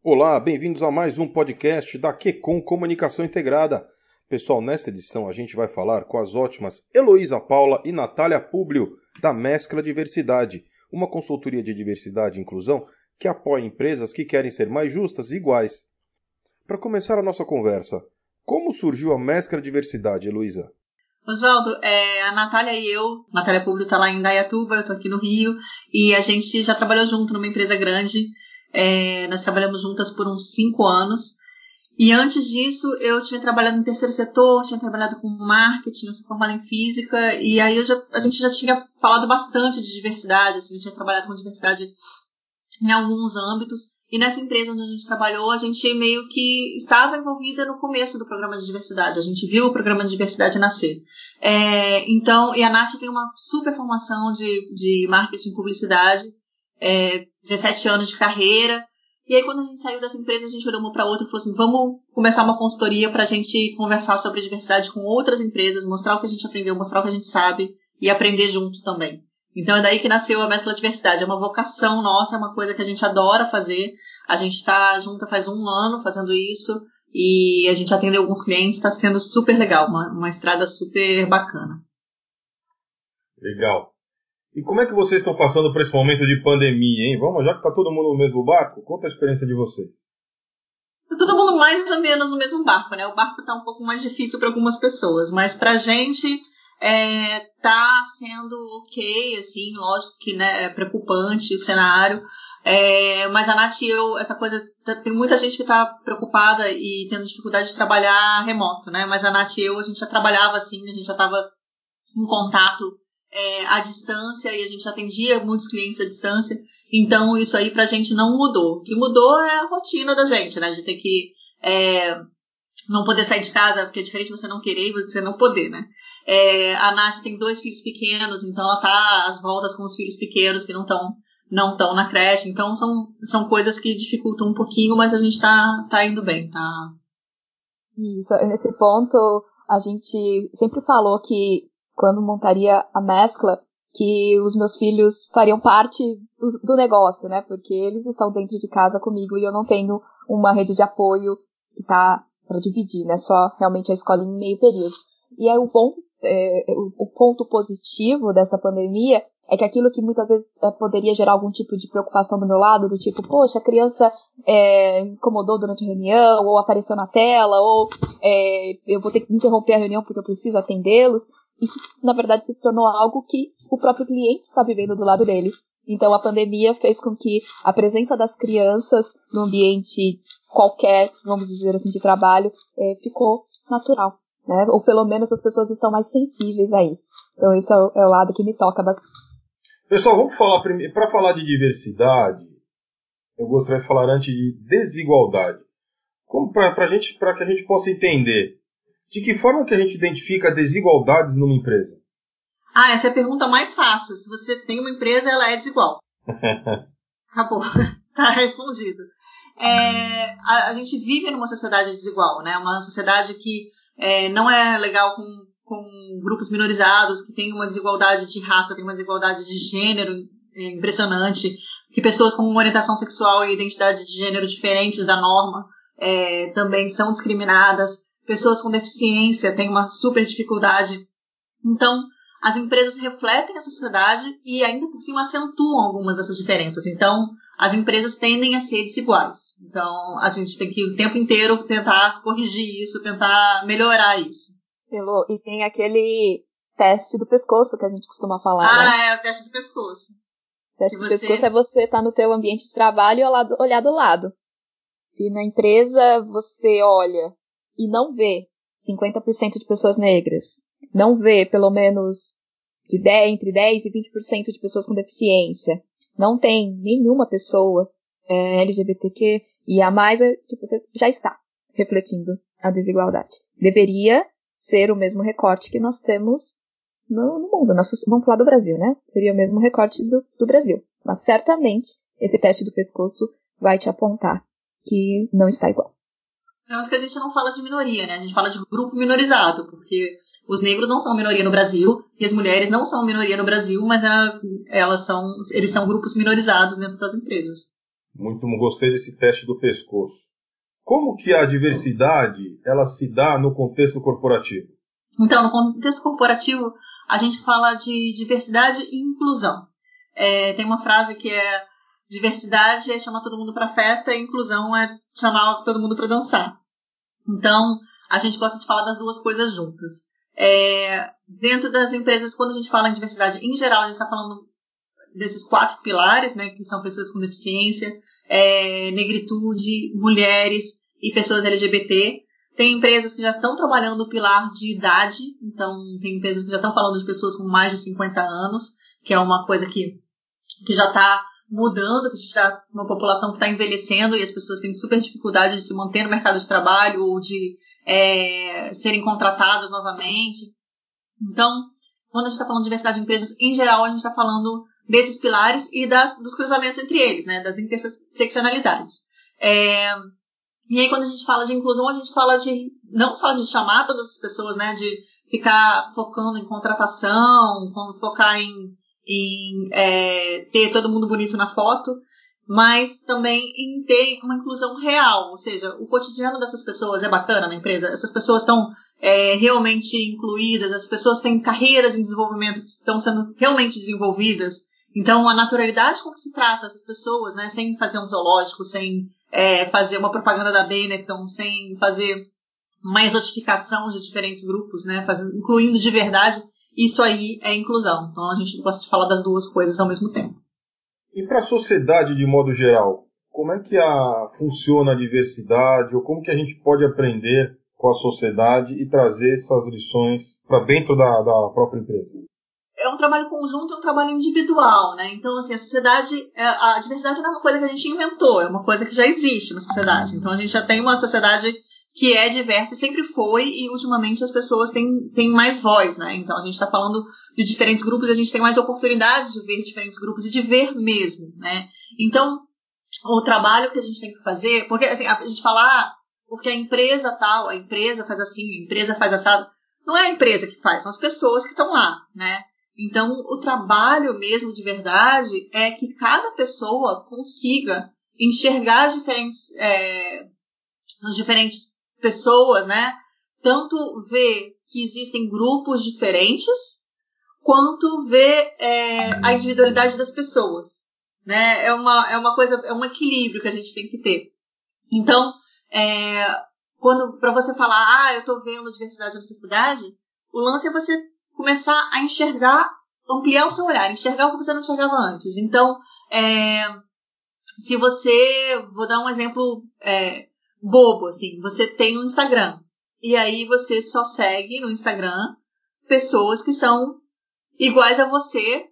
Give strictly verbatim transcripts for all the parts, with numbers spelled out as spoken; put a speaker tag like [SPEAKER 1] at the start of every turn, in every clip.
[SPEAKER 1] Olá, bem-vindos a mais um podcast da Quecom Comunicação Integrada. Pessoal, nesta edição a gente vai falar com as ótimas Heloísa Paula e Natália Públio, da Mescla Diversidade, uma consultoria de diversidade e inclusão que apoia empresas que querem ser mais justas e iguais. Para começar a nossa conversa, como surgiu a Mescla Diversidade, Heloísa?
[SPEAKER 2] Oswaldo, é, a Natália e eu, a Natália Públio está lá em Indaiatuba, eu estou aqui no Rio, e a gente já trabalhou junto numa empresa grande. É, nós trabalhamos juntas por uns cinco anos. E antes disso, eu tinha trabalhado no terceiro setor, tinha trabalhado com marketing, eu sou formada em física, e aí eu já, a gente já tinha falado bastante de diversidade, assim, eu tinha trabalhado com diversidade em alguns âmbitos. E nessa empresa onde a gente trabalhou, a gente meio que estava envolvida no começo do programa de diversidade. A gente viu o programa de diversidade nascer. É, então, e a Nath tem uma super formação de, de marketing e publicidade, é, dezessete anos de carreira. E aí, quando a gente saiu dessa empresa, a gente olhou uma para outra e falou assim, vamos começar uma consultoria para a gente conversar sobre diversidade com outras empresas, mostrar o que a gente aprendeu, mostrar o que a gente sabe e aprender junto também. Então é daí que nasceu a Mescla Diversidade. É uma vocação nossa, é uma coisa que a gente adora fazer. A gente está junta faz um ano fazendo isso e a gente atendeu alguns clientes, está sendo super legal, uma, uma estrada super bacana.
[SPEAKER 1] Legal. E como é que vocês estão passando por esse momento de pandemia, hein? Vamos, já que está todo mundo no mesmo barco, conta a experiência de vocês.
[SPEAKER 2] Tá todo mundo mais ou menos no mesmo barco, né? O barco está um pouco mais difícil para algumas pessoas, mas para a gente é, tá sendo ok, assim, lógico que né, é preocupante o cenário, é, mas a Nath e eu, essa coisa, tem muita gente que está preocupada e tendo dificuldade de trabalhar remoto, né? Mas a Nath e eu, a gente já trabalhava assim, a gente já estava em contato é, à distância e a gente atendia muitos clientes à distância, então isso aí pra gente não mudou. O que mudou é a rotina da gente, né? De ter que é, não poder sair de casa, porque é diferente você não querer e você não poder, né? É, a Nath tem dois filhos pequenos, então ela tá às voltas com os filhos pequenos que não estão não estão na creche, então são, são coisas que dificultam um pouquinho, mas a gente tá, tá indo bem, tá?
[SPEAKER 3] Isso, nesse ponto a gente sempre falou que quando montaria a mescla, que os meus filhos fariam parte do, do negócio, né, porque eles estão dentro de casa comigo e eu não tenho uma rede de apoio que tá para dividir, né, só realmente a escola em meio período. E aí o bom É, o, o ponto positivo dessa pandemia é que aquilo que muitas vezes é, poderia gerar algum tipo de preocupação do meu lado, do tipo, poxa, a criança é, incomodou durante a reunião, ou apareceu na tela, ou é, eu vou ter que interromper a reunião porque eu preciso atendê-los. Isso, na verdade, se tornou algo que o próprio cliente está vivendo do lado dele. Então, a pandemia fez com que a presença das crianças no ambiente qualquer, vamos dizer assim, de trabalho, é, ficou natural. Né? Ou pelo menos as pessoas estão mais sensíveis a isso. Então esse é o, é o lado que me toca bastante.
[SPEAKER 1] Pessoal, vamos falar primeiro, para falar de diversidade, eu gostaria de falar antes de desigualdade. Como para gente, para que a gente possa entender de que forma que a gente identifica desigualdades numa empresa?
[SPEAKER 2] Ah, essa é a pergunta mais fácil. Se você tem uma empresa, ela é desigual. Acabou. Tá respondido. É, a, a gente vive numa sociedade desigual, né? Uma sociedade que é, não é legal com, com grupos minorizados, que tem uma desigualdade de raça, tem uma desigualdade de gênero é, impressionante, que pessoas com uma orientação sexual e identidade de gênero diferentes da norma é, também são discriminadas, pessoas com deficiência têm uma super dificuldade. Então, as empresas refletem a sociedade e ainda por cima acentuam algumas dessas diferenças. Então, as empresas tendem a ser desiguais. Então, a gente tem que o tempo inteiro tentar corrigir isso, tentar melhorar isso.
[SPEAKER 3] Elô, e tem aquele teste do pescoço que a gente costuma falar,
[SPEAKER 2] ah,
[SPEAKER 3] né?
[SPEAKER 2] Ah, é o teste do pescoço.
[SPEAKER 3] O teste
[SPEAKER 2] que
[SPEAKER 3] do
[SPEAKER 2] você...
[SPEAKER 3] pescoço é você estar tá no teu ambiente de trabalho e olhar do, olhar do lado. Se na empresa você olha e não vê cinquenta por cento de pessoas negras, não vê pelo menos de dez, entre dez e vinte por cento de pessoas com deficiência, não tem nenhuma pessoa é, L G B T Q e a mais, é, tipo, você já está refletindo a desigualdade. Deveria ser o mesmo recorte que nós temos no, no mundo. Nós, vamos falar do Brasil, né? Seria o mesmo recorte do, do Brasil. Mas certamente esse teste do pescoço vai te apontar que não está igual.
[SPEAKER 2] Tanto que a gente não fala de minoria, né? A gente fala de grupo minorizado, porque os negros não são minoria no Brasil e as mulheres não são minoria no Brasil, mas a, elas são, eles são grupos minorizados dentro das empresas.
[SPEAKER 1] Muito gostei desse teste do pescoço. Como que a diversidade ela se dá no contexto corporativo?
[SPEAKER 2] Então, no contexto corporativo, a gente fala de diversidade e inclusão. É, tem uma frase que é: diversidade é chamar todo mundo para festa e inclusão é chamar todo mundo para dançar. Então, a gente gosta de falar das duas coisas juntas. É, dentro das empresas, quando a gente fala em diversidade em geral, a gente está falando desses quatro pilares, né, que são pessoas com deficiência, é, negritude, mulheres e pessoas L G B T. Tem empresas que já estão trabalhando o pilar de idade, então tem empresas que já estão falando de pessoas com mais de cinquenta anos, que é uma coisa que, que já está mudando, que a gente está uma população que está envelhecendo e as pessoas têm super dificuldade de se manter no mercado de trabalho ou de é, serem contratadas novamente. Então, quando a gente está falando de diversidade de empresas, em geral, a gente está falando desses pilares e das, dos cruzamentos entre eles, né, das interseccionalidades. É, e aí, quando a gente fala de inclusão, a gente fala de não só de chamar todas as pessoas, né, de ficar focando em contratação, focar em, em é, ter todo mundo bonito na foto, mas também em ter uma inclusão real, ou seja, o cotidiano dessas pessoas é bacana na empresa, essas pessoas estão é, realmente incluídas, as pessoas têm carreiras em desenvolvimento que estão sendo realmente desenvolvidas. Então, a naturalidade com que se trata essas pessoas, né, sem fazer um zoológico, sem é, fazer uma propaganda da Benetton, sem fazer uma exotificação de diferentes grupos, né, fazendo, incluindo de verdade, isso aí é inclusão. Então, a gente gosta de falar das duas coisas ao mesmo tempo.
[SPEAKER 1] E para a sociedade de modo geral, como é que a, funciona a diversidade, ou como que a gente pode aprender com a sociedade e trazer essas lições para dentro da, da própria empresa?
[SPEAKER 2] É um trabalho conjunto, é um trabalho individual, né? Então, assim, a sociedade, a diversidade não é uma coisa que a gente inventou, é uma coisa que já existe na sociedade. Então, a gente já tem uma sociedade que é diversa e sempre foi, e ultimamente as pessoas têm, têm mais voz, né? Então, a gente está falando de diferentes grupos e a gente tem mais oportunidade de ver diferentes grupos e de ver mesmo, né? Então, o trabalho que a gente tem que fazer, porque assim, a gente fala, ah, porque a empresa tal, a empresa faz assim, a empresa faz assado. Não é a empresa que faz, são as pessoas que estão lá, né? Então, o trabalho mesmo de verdade é que cada pessoa consiga enxergar as diferentes, é, as diferentes pessoas, né? Tanto ver que existem grupos diferentes, quanto ver é, a individualidade das pessoas, né? É uma, é uma coisa, é um equilíbrio que a gente tem que ter. Então, é, quando para você falar, ah, eu estou vendo diversidade na sociedade, o lance é você começar a enxergar, ampliar o seu olhar, enxergar o que você não enxergava antes. Então, é, se você, vou dar um exemplo é, bobo, assim, você tem um Instagram, e aí você só segue no Instagram pessoas que são iguais a você,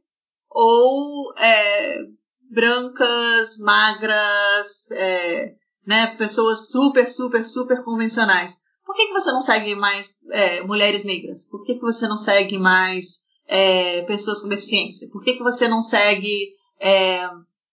[SPEAKER 2] ou é, brancas, magras, é, né, pessoas super, super, super convencionais. Por que, que você não segue mais é, mulheres negras? Por que, que você não segue mais é, pessoas com deficiência? Por que, que você não segue é,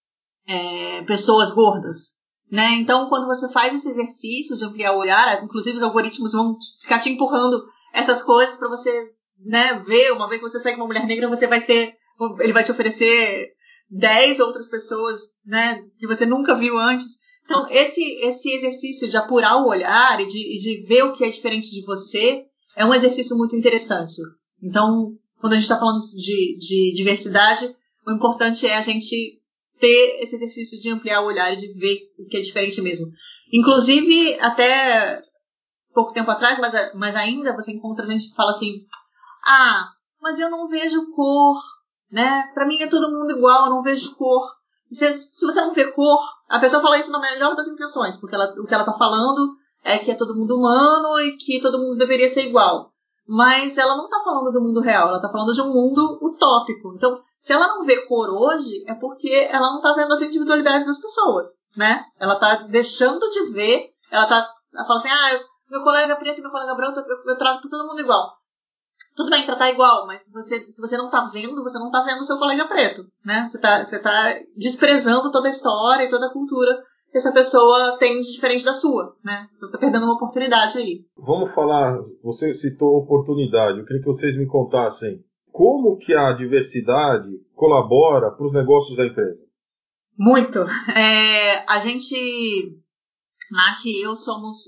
[SPEAKER 2] é, pessoas gordas? Né? Então, quando você faz esse exercício de ampliar o olhar, inclusive os algoritmos vão ficar te empurrando essas coisas para você, né, ver. Uma vez que você segue uma mulher negra, você vai ter, ele vai te oferecer dez outras pessoas, né, que você nunca viu antes. Então, esse, esse exercício de apurar o olhar e de, e de ver o que é diferente de você é um exercício muito interessante. Então, quando a gente está falando de, de diversidade, o importante é a gente ter esse exercício de ampliar o olhar e de ver o que é diferente mesmo. Inclusive, até pouco tempo atrás, mas, mas ainda você encontra gente que fala assim, ah, mas eu não vejo cor, né? Pra mim é todo mundo igual, eu não vejo cor. Se, se você não vê cor, a pessoa fala isso na melhor das intenções, porque ela, o que ela tá falando é que é todo mundo humano e que todo mundo deveria ser igual. Mas ela não tá falando do mundo real, ela tá falando de um mundo utópico. Então, se ela não vê cor hoje, é porque ela não tá vendo as individualidades das pessoas, né? Ela tá deixando de ver, ela tá, ela fala assim, ah, meu colega preto e meu colega branco, eu, eu trato todo mundo igual. Tudo bem tratar igual, mas se você, se você não tá vendo, você não tá vendo o seu colega preto, né? Você tá, você tá desprezando toda a história e toda a cultura que essa pessoa tem de diferente da sua, né? Então tá perdendo uma oportunidade aí.
[SPEAKER 1] Vamos falar, você citou oportunidade, eu queria que vocês me contassem como que a diversidade colabora para os negócios da empresa.
[SPEAKER 2] Muito. É, a gente, Nath e eu, somos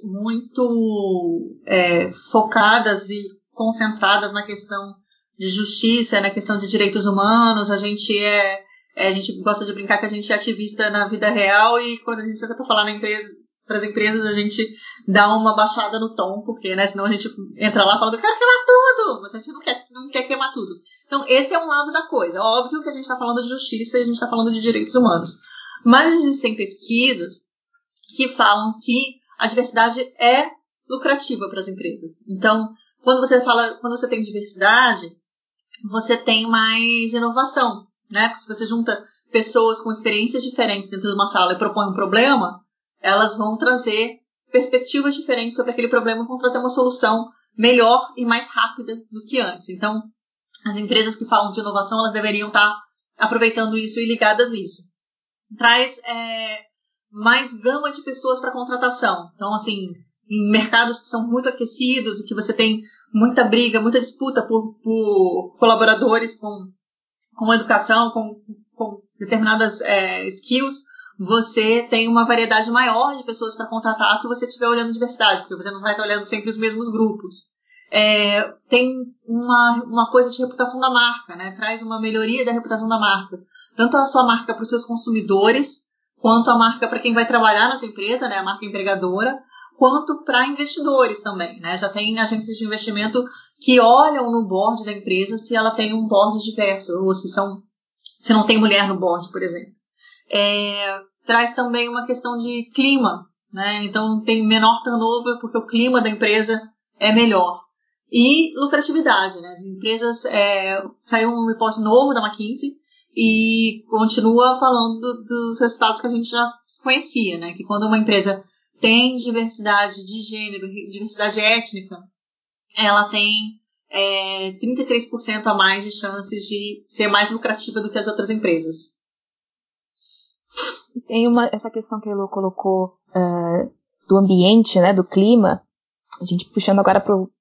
[SPEAKER 2] muito é, focadas e concentradas na questão de justiça, na questão de direitos humanos. A gente é, é a gente gosta de brincar que a gente é ativista na vida real, e quando a gente senta para falar na empresa, para as empresas, a gente dá uma baixada no tom, porque, né, senão a gente entra lá falando, quero queimar tudo, mas a gente não quer, não quer queimar tudo. Então, esse é um lado da coisa. Óbvio que a gente está falando de justiça e a gente está falando de direitos humanos. Mas existem pesquisas que falam que a diversidade é lucrativa para as empresas. Então, quando você fala, quando você tem diversidade, você tem mais inovação, né? Porque se você junta pessoas com experiências diferentes dentro de uma sala e propõe um problema, elas vão trazer perspectivas diferentes sobre aquele problema, vão trazer uma solução melhor e mais rápida do que antes. Então, as empresas que falam de inovação, elas deveriam estar aproveitando isso e ligadas nisso. Traz é, mais gama de pessoas para contratação. Então, assim, em mercados que são muito aquecidos e que você tem muita briga, muita disputa por, por colaboradores com, com educação, com, com determinadas é, skills, você tem uma variedade maior de pessoas para contratar se você estiver olhando diversidade, porque você não vai estar olhando sempre os mesmos grupos. É, tem uma, uma coisa de reputação da marca, né? Traz uma melhoria da reputação da marca. Tanto a sua marca para os seus consumidores, quanto a marca para quem vai trabalhar na sua empresa, né? A marca empregadora, quanto para investidores também, né? Já tem agências de investimento que olham no board da empresa se ela tem um board diverso, ou se, são, se não tem mulher no board, por exemplo. É, traz também uma questão de clima, né? Então tem menor turnover porque o clima da empresa é melhor. E lucratividade, né? As empresas, é, saiu um report novo da McKinsey e continua falando do, dos resultados que a gente já conhecia, né? Que quando uma empresa tem diversidade de gênero, diversidade étnica, ela tem é, trinta e três por cento a mais de chances de ser mais lucrativa do que as outras empresas.
[SPEAKER 3] Tem uma, essa questão que a Elô colocou uh, do ambiente, né, do clima, a gente puxando agora pro,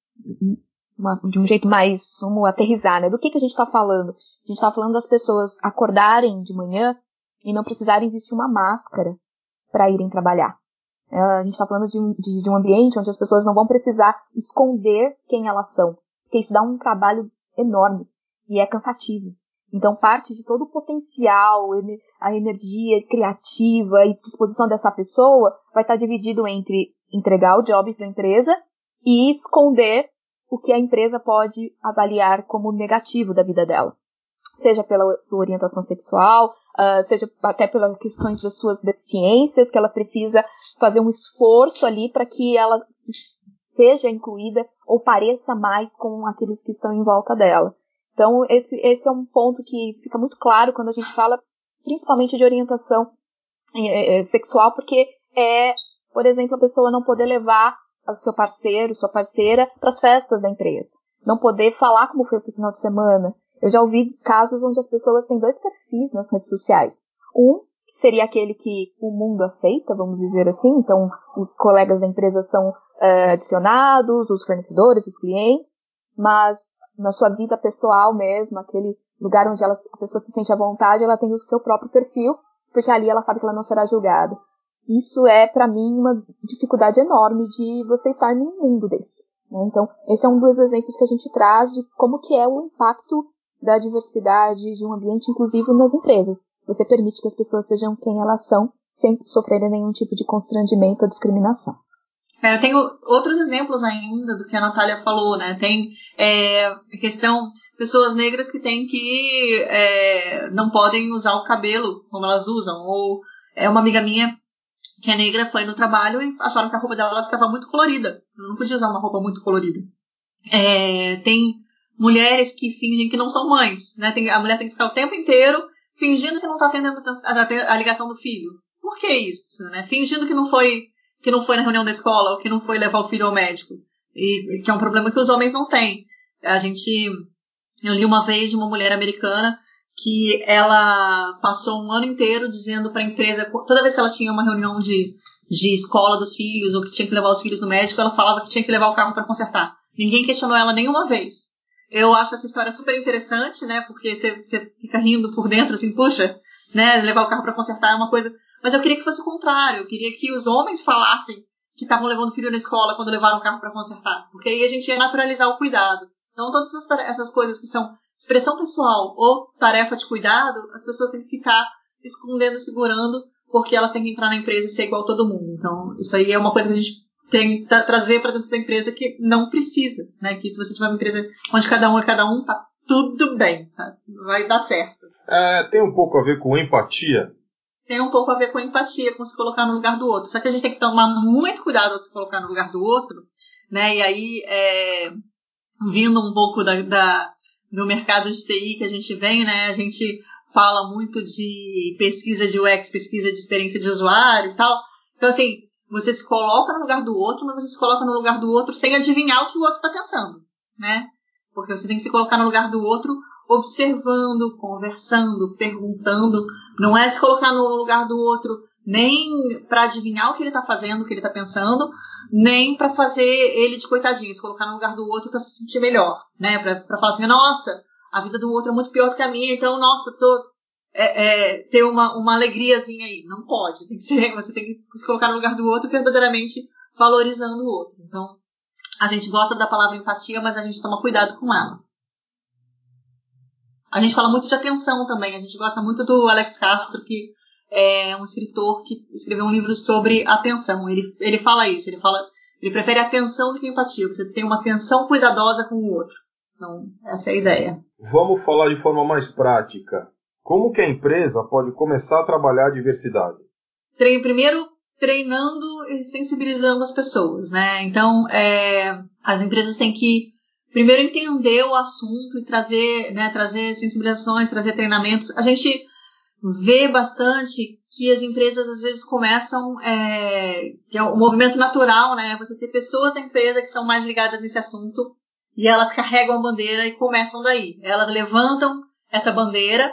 [SPEAKER 3] uma, de um jeito mais, vamos aterrizar, né, do que, que a gente está falando? A gente está falando das pessoas acordarem de manhã e não precisarem vestir uma máscara para irem trabalhar. Uh, a gente está falando de, de, de um ambiente onde as pessoas não vão precisar esconder quem elas são, porque isso dá um trabalho enorme e é cansativo. Então, parte de todo o potencial, a energia criativa e disposição dessa pessoa vai estar dividido entre entregar o job para a empresa e esconder o que a empresa pode avaliar como negativo da vida dela. Seja pela sua orientação sexual, uh, seja até pelas questões das suas deficiências, que ela precisa fazer um esforço ali para que ela seja incluída ou pareça mais com aqueles que estão em volta dela. Então, esse, esse é um ponto que fica muito claro quando a gente fala principalmente de orientação é, é, sexual, porque é, por exemplo, a pessoa não poder levar o seu parceiro, sua parceira para as festas da empresa. Não poder falar como foi o seu final de semana. Eu já ouvi casos onde as pessoas têm dois perfis nas redes sociais. Um seria aquele que o mundo aceita, vamos dizer assim. Então, os colegas da empresa são é, adicionados, os fornecedores, os clientes, mas na sua vida pessoal mesmo, aquele lugar onde ela, a pessoa se sente à vontade, ela tem o seu próprio perfil, porque ali ela sabe que ela não será julgada. Isso é, para mim, uma dificuldade enorme de você estar num mundo desse, né? Então, esse é um dos exemplos que a gente traz de como que é o impacto da diversidade, de um ambiente inclusivo nas empresas. Você permite que as pessoas sejam quem elas são, sem sofrerem nenhum tipo de constrangimento ou discriminação.
[SPEAKER 2] É, eu tenho outros exemplos ainda do que a Natália falou, né? Tem é, a questão, pessoas negras que têm que é, não podem usar o cabelo como elas usam. Ou é uma amiga minha que é negra, foi no trabalho e acharam que a roupa dela estava muito colorida. Eu não podia usar uma roupa muito colorida. É, tem mulheres que fingem que não são mães, né? Tem, a mulher tem que ficar o tempo inteiro fingindo que não está atendendo a, a ligação do filho. Por que isso, né? Fingindo que não foi que não foi na reunião da escola, ou que não foi levar o filho ao médico. E que é um problema que os homens não têm. A gente, eu li uma vez de uma mulher americana que ela passou um ano inteiro dizendo para a empresa, toda vez que ela tinha uma reunião de, de escola dos filhos, ou que tinha que levar os filhos no médico, ela falava que tinha que levar o carro para consertar. Ninguém questionou ela nenhuma vez. Eu acho essa história super interessante, né? Porque você fica rindo por dentro, assim, puxa, né, levar o carro para consertar é uma coisa, mas eu queria que fosse o contrário, eu queria que os homens falassem que estavam levando o filho na escola quando levaram o carro para consertar, porque aí a gente ia naturalizar o cuidado. Então todas essas, essas coisas que são expressão pessoal ou tarefa de cuidado, as pessoas têm que ficar escondendo, segurando, porque elas têm que entrar na empresa e ser igual a todo mundo. Então isso aí é uma coisa que a gente tem que trazer para dentro da empresa que não precisa, né? Que se você tiver uma empresa onde cada um é cada um, tá tudo bem, tá? Vai dar certo.
[SPEAKER 1] É, tem um pouco a ver com empatia?
[SPEAKER 2] Tem um pouco a ver com empatia, com se colocar no lugar do outro. Só que a gente tem que tomar muito cuidado ao se colocar no lugar do outro, né? E aí, é, vindo um pouco da, da, do mercado de T I que a gente vem, né? A gente fala muito de pesquisa de U X, pesquisa de experiência de usuário e tal. Então, assim, você se coloca no lugar do outro, mas você se coloca no lugar do outro sem adivinhar o que o outro está pensando, né? Porque você tem que se colocar no lugar do outro observando, conversando, perguntando. Não é se colocar no lugar do outro nem para adivinhar o que ele está fazendo, o que ele está pensando, nem para fazer ele de coitadinho, se colocar no lugar do outro para se sentir melhor, né? Para falar assim, nossa, a vida do outro é muito pior do que a minha, então, nossa, tô é, é, ter uma, uma alegriazinha aí. Não pode, tem que ser, você tem que se colocar no lugar do outro verdadeiramente valorizando o outro. Então, a gente gosta da palavra empatia, mas a gente toma cuidado com ela. A gente fala muito de atenção também. A gente gosta muito do Alex Castro, que é um escritor que escreveu um livro sobre atenção. Ele, ele fala isso. Ele fala, ele prefere atenção do que empatia. Você tem uma atenção cuidadosa com o outro. Então, essa é a ideia.
[SPEAKER 1] Vamos falar de forma mais prática. Como que a empresa pode começar a trabalhar a diversidade?
[SPEAKER 2] Primeiro, treinando e sensibilizando as pessoas, né? Então, é, as empresas têm que primeiro entender o assunto e trazer, né, trazer sensibilizações, trazer treinamentos. A gente vê bastante que as empresas às vezes começam, é, que é um movimento natural, né? Você ter pessoas da empresa que são mais ligadas nesse assunto e elas carregam a bandeira e começam daí. Elas levantam essa bandeira.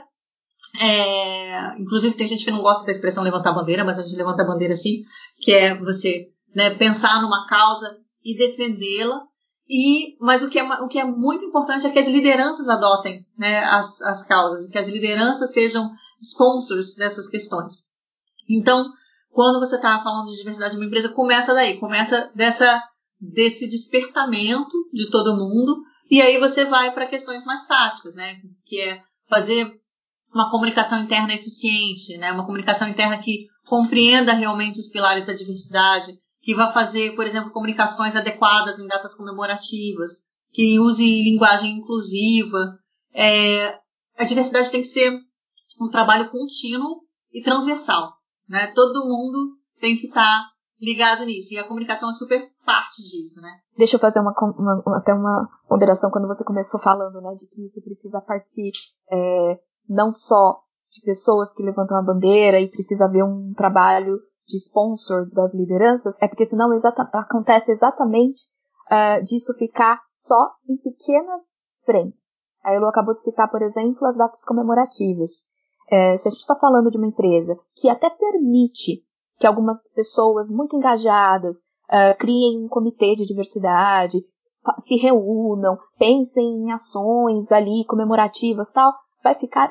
[SPEAKER 2] É, inclusive tem gente que não gosta da expressão levantar bandeira, mas a gente levanta a bandeira assim, que é você, né, pensar numa causa e defendê-la. E, mas o que, é, o que é muito importante é que as lideranças adotem, né, as, as causas, e que as lideranças sejam sponsors dessas questões. Então, quando você está falando de diversidade de uma empresa, começa daí, começa dessa, desse despertamento de todo mundo, e aí você vai para questões mais práticas, né, que é fazer uma comunicação interna eficiente, né, uma comunicação interna que compreenda realmente os pilares da diversidade, que vai fazer, por exemplo, comunicações adequadas em datas comemorativas, que use linguagem inclusiva. É, a diversidade tem que ser um trabalho contínuo e transversal, né? Todo mundo tem que estar tá ligado nisso, e a comunicação é super parte disso, né?
[SPEAKER 3] Deixa eu fazer uma, uma, até uma ponderação quando você começou falando, né, de que isso precisa partir é, não só de pessoas que levantam a bandeira e precisa haver um trabalho de sponsor das lideranças, é porque senão exata, acontece exatamente uh, disso ficar só em pequenas frentes. A Elo acabou de citar, por exemplo, as datas comemorativas. É, se a gente está falando de uma empresa que até permite que algumas pessoas muito engajadas uh, criem um comitê de diversidade, se reúnam, pensem em ações ali comemorativas e tal, vai ficar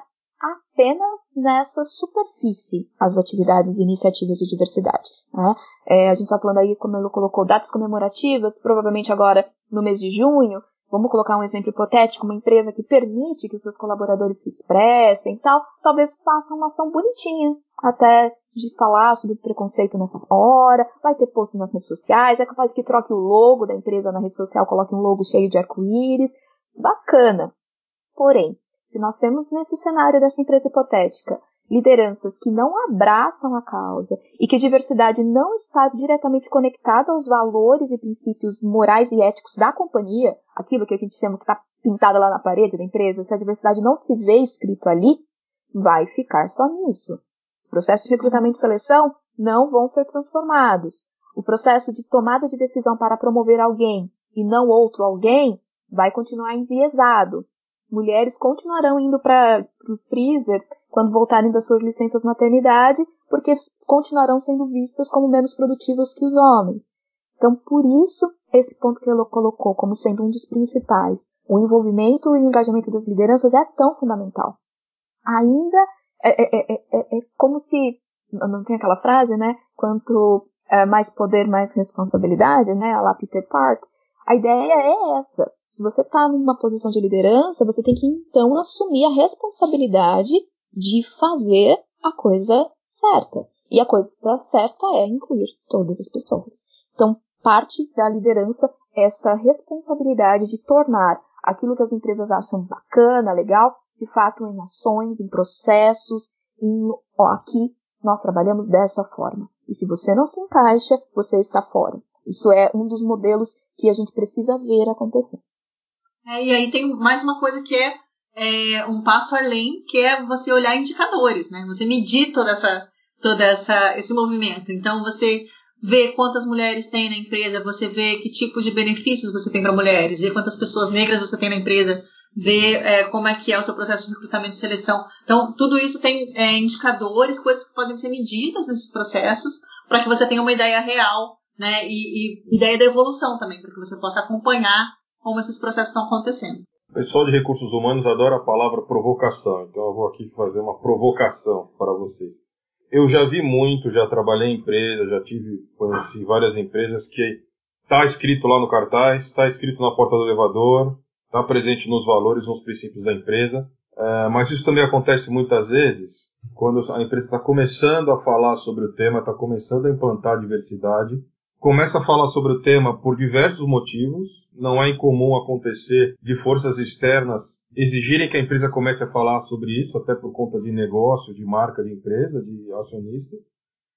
[SPEAKER 3] apenas nessa superfície as atividades e iniciativas de diversidade. Né? É, a gente está falando aí, como ele colocou, datas comemorativas, provavelmente agora no mês de junho, vamos colocar um exemplo hipotético, uma empresa que permite que os seus colaboradores se expressem e tal, talvez faça uma ação bonitinha, até de falar sobre preconceito nessa hora, vai ter post nas redes sociais, é capaz que troque o logo da empresa na rede social, coloque um logo cheio de arco-íris, bacana. Porém, se nós temos nesse cenário dessa empresa hipotética lideranças que não abraçam a causa e que a diversidade não está diretamente conectada aos valores e princípios morais e éticos da companhia, aquilo que a gente chama que está pintado lá na parede da empresa, se a diversidade não se vê escrito ali, vai ficar só nisso. Os processos de recrutamento e seleção não vão ser transformados. O processo de tomada de decisão para promover alguém e não outro alguém vai continuar enviesado. Mulheres continuarão indo para o freezer quando voltarem das suas licenças maternidade, porque continuarão sendo vistas como menos produtivas que os homens. Então, por isso, esse ponto que ela colocou como sendo um dos principais, o envolvimento e o engajamento das lideranças é tão fundamental. Ainda É, é, é, é, é como se, não tem aquela frase, né? Quanto é, mais poder, mais responsabilidade, né? A lá Peter Parker. A ideia é essa. Se você está numa posição de liderança, você tem que então assumir a responsabilidade de fazer a coisa certa. E a coisa certa é incluir todas as pessoas. Então, parte da liderança é essa responsabilidade de tornar aquilo que as empresas acham bacana, legal, de fato em ações, em processos, em, ó, aqui nós trabalhamos dessa forma. E se você não se encaixa, você está fora. Isso é um dos modelos que a gente precisa ver acontecer.
[SPEAKER 2] É, e aí tem mais uma coisa que é, é um passo além, que é você olhar indicadores, né? Você medir toda essa, toda essa, esse movimento. Então você vê quantas mulheres tem na empresa, você vê que tipo de benefícios você tem para mulheres, vê quantas pessoas negras você tem na empresa, vê é, como é que é o seu processo de recrutamento e seleção. Então tudo isso tem é, indicadores, coisas que podem ser medidas nesses processos, para que você tenha uma ideia real, né, e, e ideia da evolução também, para que você possa acompanhar como esses processos estão acontecendo.
[SPEAKER 1] O pessoal de recursos humanos adora a palavra provocação, então eu vou aqui fazer uma provocação para vocês. Eu já vi muito, já trabalhei em empresa, já tive, conheci várias empresas que está escrito lá no cartaz, está escrito na porta do elevador, está presente nos valores, nos princípios da empresa, é, mas isso também acontece muitas vezes quando a empresa está começando a falar sobre o tema, está começando a implantar diversidade, começa a falar sobre o tema por diversos motivos. Não é incomum acontecer de forças externas exigirem que a empresa comece a falar sobre isso, até por conta de negócio, de marca de empresa, de acionistas.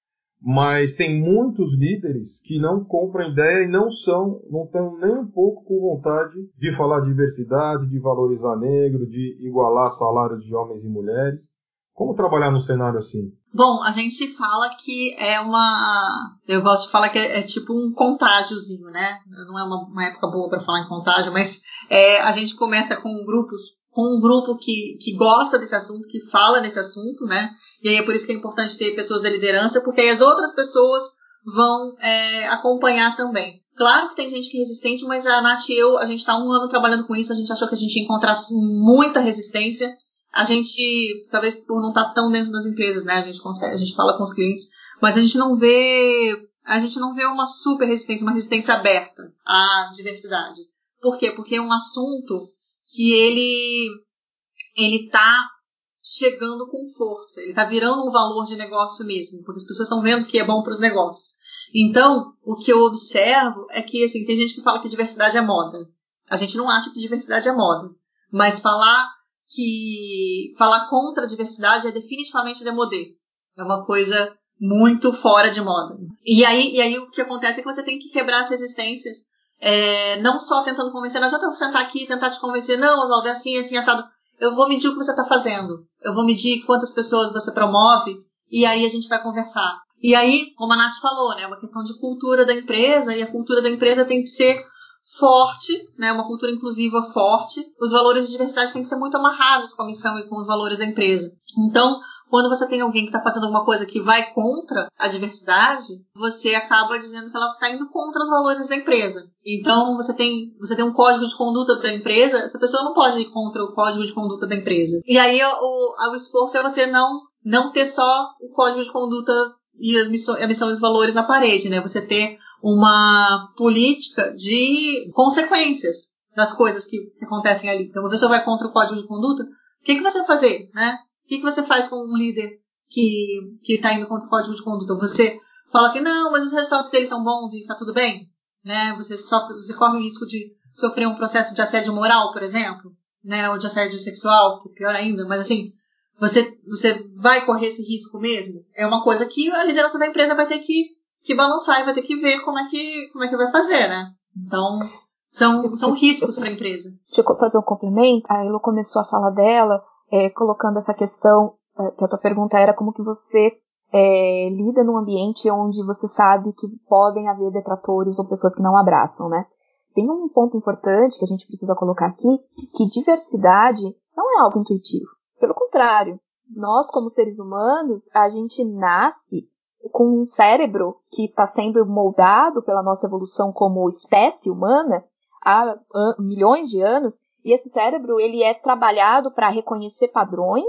[SPEAKER 1] Mas tem muitos líderes que não compram ideia e não são, não estão nem um pouco com vontade de falar de diversidade, de valorizar negro, de igualar salários de homens e mulheres. Como trabalhar num cenário assim?
[SPEAKER 2] Bom, a gente fala que é uma... Eu gosto de falar que é, é tipo um contágiozinho, né? Não é uma, uma época boa para falar em contágio, mas é, a gente começa com grupos, com um grupo que, que gosta desse assunto, que fala nesse assunto, né? E aí é por isso que é importante ter pessoas da liderança, porque aí as outras pessoas vão é, acompanhar também. Claro que tem gente que é resistente, mas a Nath e eu, a gente está um ano trabalhando com isso, a gente achou que a gente ia encontrar muita resistência. A gente, talvez por não estar tão dentro das empresas, né? A gente consegue, a gente fala com os clientes, mas a gente não vê, a gente não vê uma super resistência, uma resistência aberta à diversidade. Por quê? Porque é um assunto que ele, ele tá chegando com força, ele tá virando um valor de negócio mesmo, porque as pessoas estão vendo que é bom para os negócios. Então, o que eu observo é que, assim, tem gente que fala que diversidade é moda. A gente não acha que diversidade é moda, mas falar que falar contra a diversidade é definitivamente demodê. É uma coisa muito fora de moda. E aí, e aí o que acontece é que você tem que quebrar as resistências, é, não só tentando convencer, não adianta eu sentar aqui e tentar te convencer, não, Oswaldo, é assim, é assim, assado. Eu vou medir o que você está fazendo. Eu vou medir quantas pessoas você promove e aí a gente vai conversar. E aí, como a Nath falou, né, é uma questão de cultura da empresa e a cultura da empresa tem que ser forte, né, uma cultura inclusiva forte. Os valores de diversidade têm que ser muito amarrados com a missão e com os valores da empresa. Então, quando você tem alguém que está fazendo alguma coisa que vai contra a diversidade, você acaba dizendo que ela está indo contra os valores da empresa. Então, você tem, você tem um código de conduta da empresa, essa pessoa não pode ir contra o código de conduta da empresa. E aí, o, o esforço é você não, não ter só o código de conduta e as missões, a missão e os valores na parede, né? Você ter uma política de consequências das coisas que, que acontecem ali. Então, uma pessoa vai contra o código de conduta, o que, que você vai fazer, né? O que, que você faz com um líder que está indo contra o código de conduta? Você fala assim, não, mas os resultados deles são bons e está tudo bem? Né? Você, sofre, você corre o risco de sofrer um processo de assédio moral, por exemplo, né? Ou de assédio sexual, pior ainda, mas assim, você, você vai correr esse risco mesmo? É uma coisa que a liderança da empresa vai ter que, que balançar e vai ter que ver como é que, como é que vai fazer, né? Então, são, são riscos para a empresa.
[SPEAKER 3] Deixa eu fazer um complemento. A Elo começou a falar dela, é, colocando essa questão, é, que a tua pergunta era como que você é, lida num ambiente onde você sabe que podem haver detratores ou pessoas que não abraçam, né? Tem um ponto importante que a gente precisa colocar aqui, que diversidade não é algo intuitivo. Pelo contrário, nós como seres humanos, a gente nasce com um cérebro que está sendo moldado pela nossa evolução como espécie humana há milhões de anos, e esse cérebro ele é trabalhado para reconhecer padrões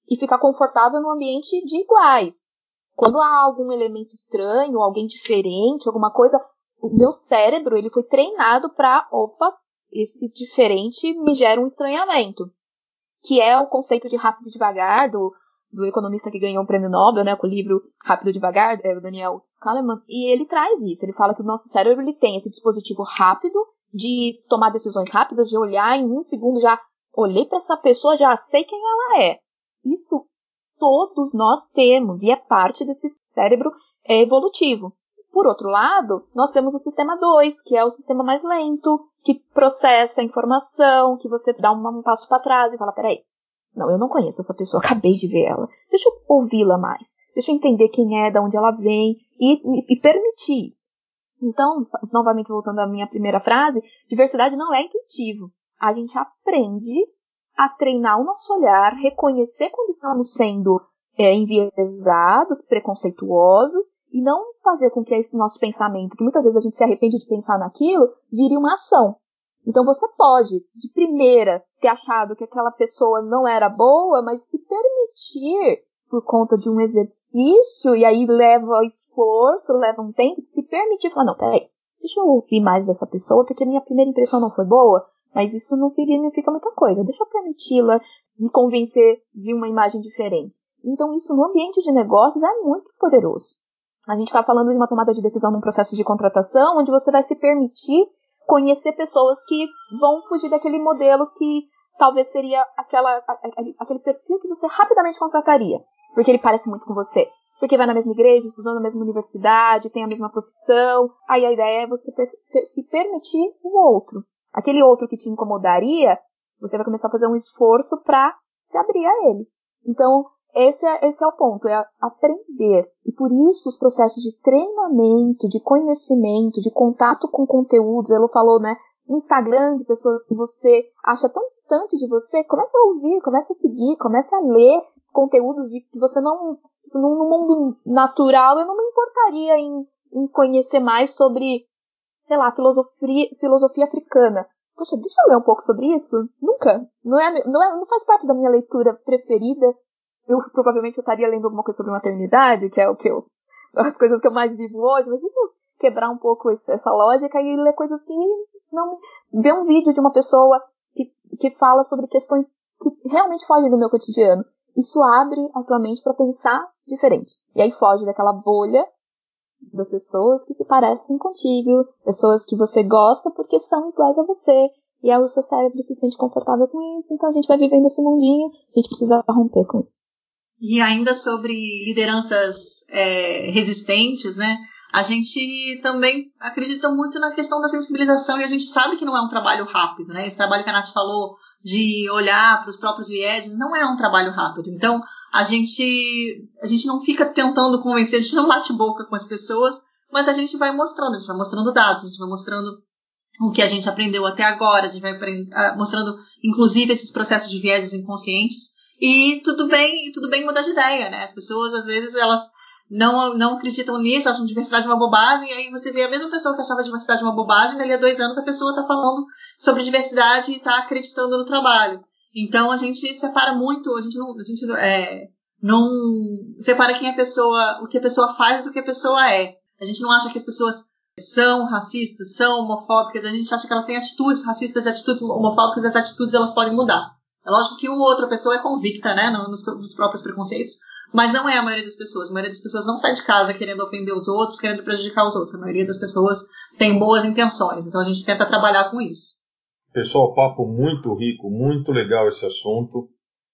[SPEAKER 3] e ficar confortável num ambiente de iguais. Quando há algum elemento estranho, alguém diferente, alguma coisa, o meu cérebro ele foi treinado para, opa, esse diferente me gera um estranhamento. Que é o conceito de rápido e devagar, do, do economista que ganhou o prêmio Nobel, né, com o livro Rápido e Devagar, é o Daniel Kahneman, e ele traz isso, ele fala que o nosso cérebro ele tem esse dispositivo rápido, de tomar decisões rápidas, de olhar em um segundo, já olhei para essa pessoa, já sei quem ela é. Isso todos nós temos, e é parte desse cérebro é, evolutivo. Por outro lado, nós temos o sistema dois, que é o sistema mais lento, que processa a informação, que você dá um, um passo para trás e fala, peraí, não, eu não conheço essa pessoa, acabei de ver ela. Deixa eu ouvi-la mais. Deixa eu entender quem é, de onde ela vem e, e, e permitir isso. Então, novamente voltando à minha primeira frase, diversidade não é intuitivo. A gente aprende a treinar o nosso olhar, reconhecer quando estamos sendo é, enviesados, preconceituosos, e não fazer com que esse nosso pensamento, que muitas vezes a gente se arrepende de pensar naquilo, vire uma ação. Então você pode, de primeira, ter achado que aquela pessoa não era boa, mas se permitir, por conta de um exercício, e aí leva esforço, leva um tempo, de se permitir, falar, não, peraí, deixa eu ouvir mais dessa pessoa, porque a minha primeira impressão não foi boa, mas isso não significa muita coisa, deixa eu permiti-la me convencer de uma imagem diferente. Então isso no ambiente de negócios é muito poderoso. A gente está falando de uma tomada de decisão num processo de contratação, onde você vai se permitir conhecer pessoas que vão fugir daquele modelo que talvez seria aquela, aquele perfil que você rapidamente contrataria, porque ele parece muito com você, porque vai na mesma igreja, estudou na mesma universidade, tem a mesma profissão. Aí a ideia é você se permitir o outro. Aquele outro que te incomodaria, você vai começar a fazer um esforço para se abrir a ele. Então, Esse é, esse é o ponto, é aprender. E por isso os processos de treinamento, de conhecimento, de contato com conteúdos, Elo falou, né? Instagram de pessoas que você acha tão distante de você, comece a ouvir, comece a seguir, comece a ler conteúdos de que você não, no mundo natural, eu não me importaria em, em conhecer mais sobre, sei lá, filosofia, filosofia africana. Poxa, deixa eu ler um pouco sobre isso? Nunca. Não, é, não, é, não faz parte da minha leitura preferida. Eu provavelmente eu estaria lendo alguma coisa sobre maternidade, que é o que eu, as coisas que eu mais vivo hoje, mas deixa eu quebrar um pouco esse, essa lógica e ler coisas que não... Ver um vídeo de uma pessoa que, que fala sobre questões que realmente fogem do meu cotidiano. Isso abre a tua mente para pensar diferente. E aí foge daquela bolha das pessoas que se parecem contigo, pessoas que você gosta porque são iguais a você. E aí o seu cérebro se sente confortável com isso, então a gente vai vivendo esse mundinho, a gente precisa romper com isso.
[SPEAKER 2] E ainda sobre lideranças é, resistentes, né? A gente também acredita muito na questão da sensibilização e a gente sabe que não é um trabalho rápido, né? Esse trabalho que a Nath falou de olhar para os próprios vieses não é um trabalho rápido. Então, a gente, a gente não fica tentando convencer, a gente não bate boca com as pessoas, mas a gente vai mostrando, a gente vai mostrando dados, a gente vai mostrando o que a gente aprendeu até agora, a gente vai mostrando, inclusive, esses processos de vieses inconscientes. E tudo bem, tudo bem mudar de ideia, né? As pessoas, às vezes, elas não, não acreditam nisso, acham diversidade uma bobagem, e aí você vê a mesma pessoa que achava diversidade uma bobagem, dali a dois anos a pessoa está falando sobre diversidade e está acreditando no trabalho. Então, a gente separa muito, a gente não, a gente, é, não separa quem a pessoa, o que a pessoa faz do que a pessoa é. A gente não acha que as pessoas são racistas, são homofóbicas, a gente acha que elas têm atitudes racistas e atitudes homofóbicas, e as atitudes elas podem mudar. É lógico que uma outra pessoa é convicta, né, no, no, nos próprios preconceitos, mas não é a maioria das pessoas. A maioria das pessoas não sai de casa querendo ofender os outros, querendo prejudicar os outros. A maioria das pessoas tem boas intenções, então a gente tenta trabalhar com isso.
[SPEAKER 1] Pessoal, papo muito rico, muito legal esse assunto.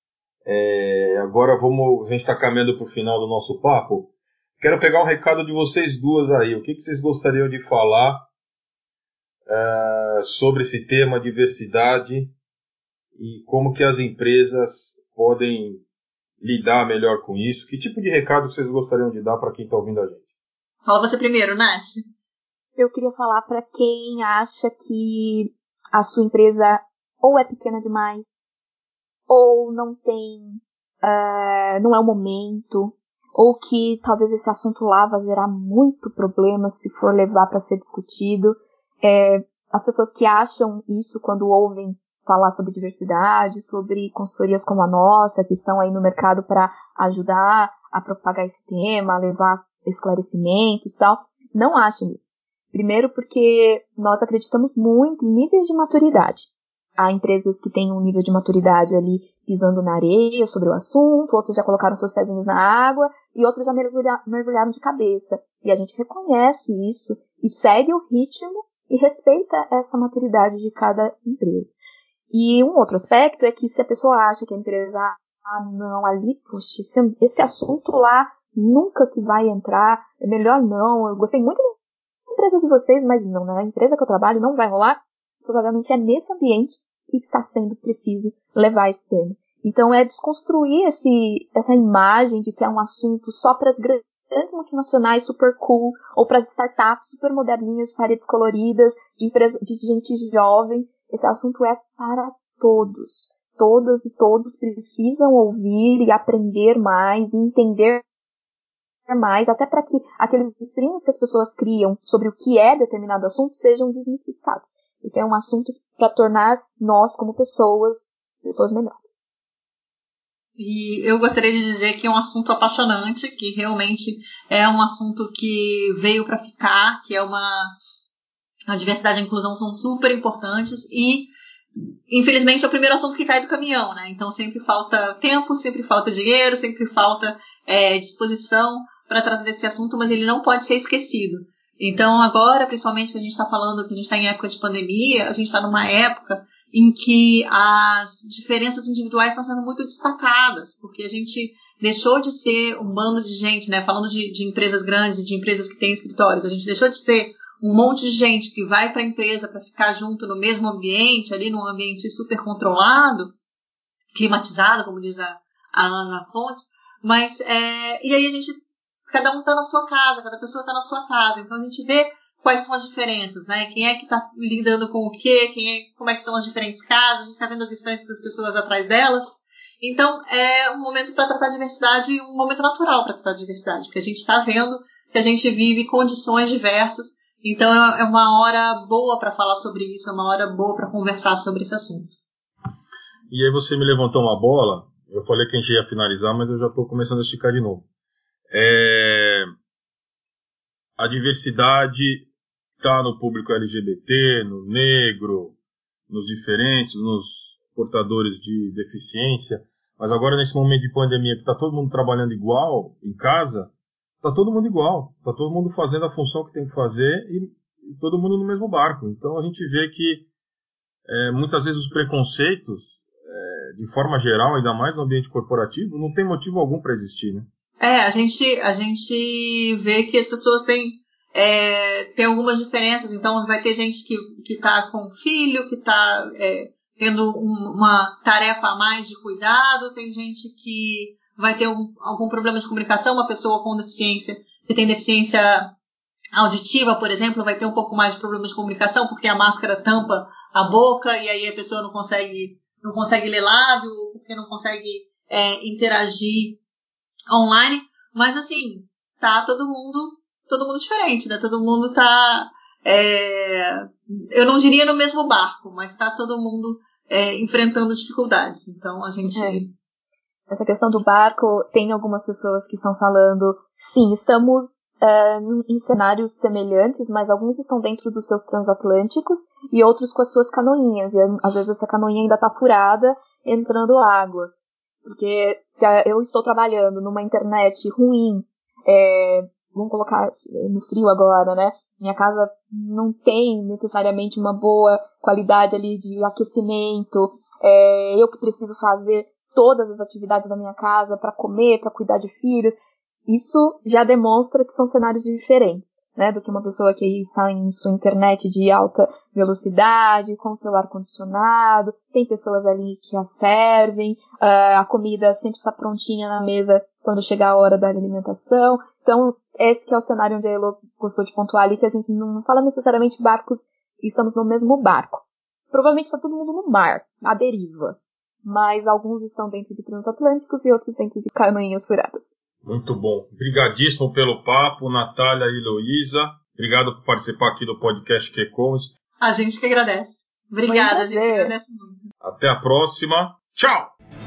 [SPEAKER 1] É, agora vamos, a gente está caminhando para o final do nosso papo. Quero pegar um recado de vocês duas aí. O que, que vocês gostariam de falar uh, sobre esse tema, diversidade, e como que as empresas podem lidar melhor com isso? Que tipo de recado vocês gostariam de dar para quem está ouvindo a gente?
[SPEAKER 2] Fala você primeiro, Nath.
[SPEAKER 3] Eu queria falar para quem acha que a sua empresa ou é pequena demais, ou não tem, uh, não é o momento, ou que talvez esse assunto lá vai gerar muito problema se for levar para ser discutido. É, as pessoas que acham isso quando ouvem falar sobre diversidade, sobre consultorias como a nossa, que estão aí no mercado para ajudar a propagar esse tema, a levar esclarecimentos e tal. Não achem isso. Primeiro porque nós acreditamos muito em níveis de maturidade. Há empresas que têm um nível de maturidade ali pisando na areia sobre o assunto, outras já colocaram seus pezinhos na água e outras já mergulha- mergulharam de cabeça. E a gente reconhece isso e segue o ritmo e respeita essa maturidade de cada empresa. E um outro aspecto é que se a pessoa acha que a empresa, ah, não, ali, poxa, esse, esse assunto lá nunca que vai entrar, é melhor não, eu gostei muito da empresa de vocês, mas não, na empresa que eu trabalho não vai rolar, provavelmente é nesse ambiente que está sendo preciso levar esse tema. Então é desconstruir esse, essa imagem de que é um assunto só para as grandes multinacionais super cool, ou para as startups super moderninhas de paredes coloridas, de, empresa, de gente jovem. Esse assunto é para todos. Todas e todos precisam ouvir e aprender mais e entender mais, até para que aqueles trinhos que as pessoas criam sobre o que é determinado assunto sejam desmistificados. Porque é um assunto para tornar nós, como pessoas, pessoas melhores.
[SPEAKER 2] E eu gostaria de dizer que é um assunto apaixonante, que realmente é um assunto que veio para ficar, que é uma... A diversidade e a inclusão são super importantes e, infelizmente, é o primeiro assunto que cai do caminhão, né? Então sempre falta tempo, sempre falta dinheiro, sempre falta é, disposição para tratar desse assunto, mas ele não pode ser esquecido. Então agora, principalmente que a gente está falando que a gente está em época de pandemia, a gente está numa época em que as diferenças individuais estão sendo muito destacadas, porque a gente deixou de ser um bando de gente, né? Falando de, de empresas grandes e de empresas que têm escritórios, a gente deixou de ser um monte de gente que vai para a empresa para ficar junto no mesmo ambiente, ali num ambiente super controlado, climatizado, como diz a, a Ana Fontes, mas é, e aí a gente, cada um está na sua casa, cada pessoa está na sua casa, então a gente vê quais são as diferenças, né? Quem é que está lidando com o quê, quem é, como é que são as diferentes casas, a gente está vendo as estantes das pessoas atrás delas. Então é um momento para tratar a diversidade, um momento natural para tratar a diversidade, porque a gente está vendo que a gente vive condições diversas. Então é uma hora boa para falar sobre isso, é uma hora boa para conversar sobre esse assunto.
[SPEAKER 1] E aí você me levantou uma bola, eu falei que a gente ia finalizar, mas eu já estou começando a esticar de novo. É... A diversidade está no público L G B T, no negro, nos diferentes, nos portadores de deficiência, mas agora nesse momento de pandemia que está todo mundo trabalhando igual em casa, está todo mundo igual, está todo mundo fazendo a função que tem que fazer e, e todo mundo no mesmo barco. Então a gente vê que é, muitas vezes os preconceitos, é, de forma geral, ainda mais no ambiente corporativo, não tem motivo algum para existir, né?
[SPEAKER 2] É, a gente, a gente vê que as pessoas têm, é, têm algumas diferenças, então vai ter gente que está com filho, que está é, tendo um, uma tarefa a mais de cuidado, tem gente que vai ter um, algum problema de comunicação, uma pessoa com deficiência, que tem deficiência auditiva, por exemplo, vai ter um pouco mais de problema de comunicação, porque a máscara tampa a boca e aí a pessoa não consegue, não consegue ler lábio, porque não consegue é, interagir online, mas assim, tá todo mundo, todo mundo diferente, né? Todo mundo tá, é, eu não diria no mesmo barco, mas tá todo mundo é, enfrentando dificuldades. Então a gente...
[SPEAKER 3] É. Essa questão do barco, tem algumas pessoas que estão falando, sim, estamos é, em cenários semelhantes, mas alguns estão dentro dos seus transatlânticos e outros com as suas canoinhas. E às vezes essa canoinha ainda tá furada, entrando água. Porque se eu estou trabalhando numa internet ruim, é, vamos colocar no frio agora, né? Minha casa não tem necessariamente uma boa qualidade ali de aquecimento, é, eu que preciso fazer todas as atividades da minha casa para comer, para cuidar de filhos, isso já demonstra que são cenários diferentes, né, do que uma pessoa que está em sua internet de alta velocidade, com seu ar-condicionado, tem pessoas ali que a servem, a comida sempre está prontinha na mesa quando chegar a hora da alimentação. Então, esse que é o cenário onde a Elo gostou de pontuar ali, que a gente não fala necessariamente barcos, estamos no mesmo barco. Provavelmente está todo mundo no mar, à deriva. Mas alguns estão dentro de transatlânticos e outros dentro de canoinhas furadas.
[SPEAKER 1] Muito bom. Obrigadíssimo pelo papo, Natália e Heloísa. Obrigado por participar aqui do podcast QCom.
[SPEAKER 2] A gente que agradece. Obrigada, a gente agradece muito.
[SPEAKER 4] Até a próxima. Tchau!